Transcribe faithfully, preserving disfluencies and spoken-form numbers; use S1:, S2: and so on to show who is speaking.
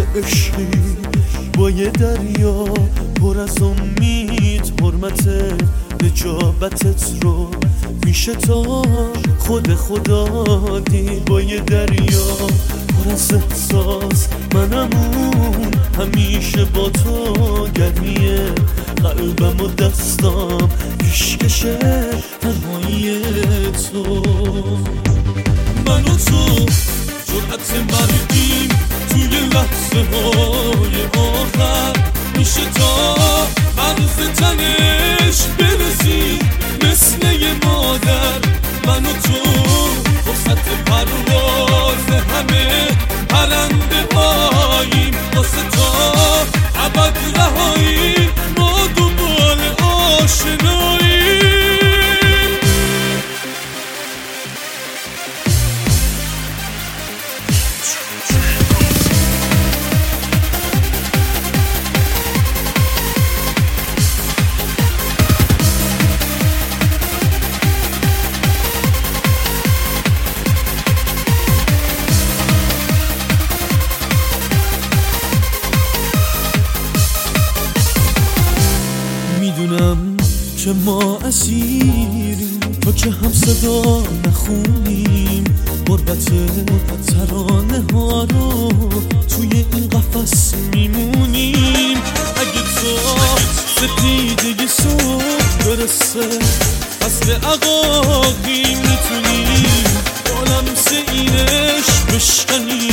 S1: عشقی با یه دریا پر از امید، حرمت نجابتت رو میشه تا خود خدا دید. با یه دریا پر از احساس منمون همیشه با تو، گرمی قلبم و دستام پیشکشه تنهایی تو. من و تو جرأت مرگیم توی لحظه های آخر، میشه تا عرض تنش برسی مثل یه مادر. من و تو فرصت پرواز همه پرنده هاییم، واسه تا ابد رهایی ما دنبال آشنایی. میدونم که ما اسیریم تا که هم صدا نخونیم، غربت ترانه ها رو توی این قفس میمونیم. اگه تا سپیده صبح برسه فصل عقاقی، میتونیم با لمس اینش بشکنیم